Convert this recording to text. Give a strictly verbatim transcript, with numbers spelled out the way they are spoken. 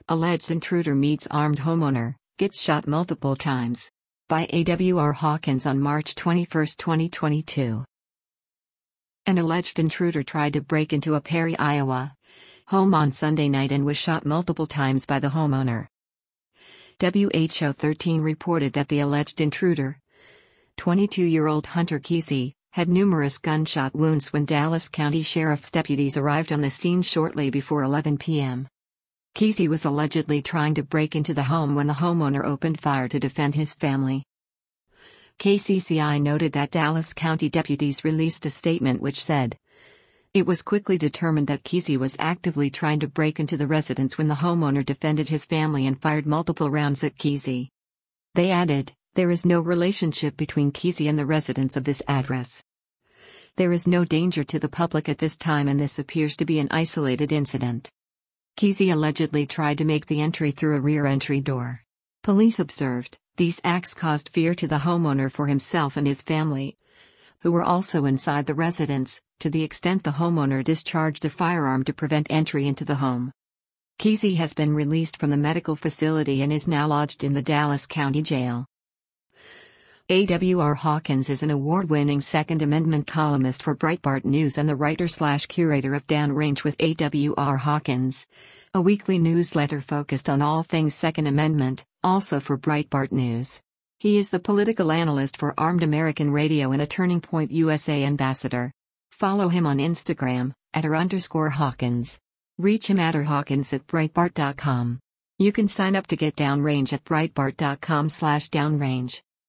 Alleged intruder meets armed homeowner, gets shot multiple times. By A W R Hawkins on March twenty-first, twenty twenty-two. An alleged intruder tried to break into a Perry, Iowa home on Sunday night and was shot multiple times by the homeowner. W H O thirteen reported that the alleged intruder, twenty-two-year-old Hunter Kesey, had numerous gunshot wounds when Dallas County Sheriff's deputies arrived on the scene shortly before eleven p m Kesey was allegedly trying to break into the home when the homeowner opened fire to defend his family. K C C I noted that Dallas County deputies released a statement which said, "It was quickly determined that Kesey was actively trying to break into the residence when the homeowner defended his family and fired multiple rounds at Kesey." They added, "There is no relationship between Kesey and the residents of this address. There is no danger to the public at this time and this appears to be an isolated incident." Kesey allegedly tried to make the entry through a rear entry door. Police observed, these acts caused fear to the homeowner for himself and his family, who were also inside the residence, to the extent the homeowner discharged a firearm to prevent entry into the home. Kesey has been released from the medical facility and is now lodged in the Dallas County Jail. A W R Hawkins is an award-winning Second Amendment columnist for Breitbart News and the writer-slash-curator of Downrange with A W R Hawkins, a weekly newsletter focused on all things Second Amendment, also for Breitbart News. He is the political analyst for Armed American Radio and a Turning Point U S A ambassador. Follow him on Instagram, at r underscore Hawkins. Reach him at r Hawkins at Breitbart dot com. You can sign up to get Downrange at Breitbart dot com slash Downrange.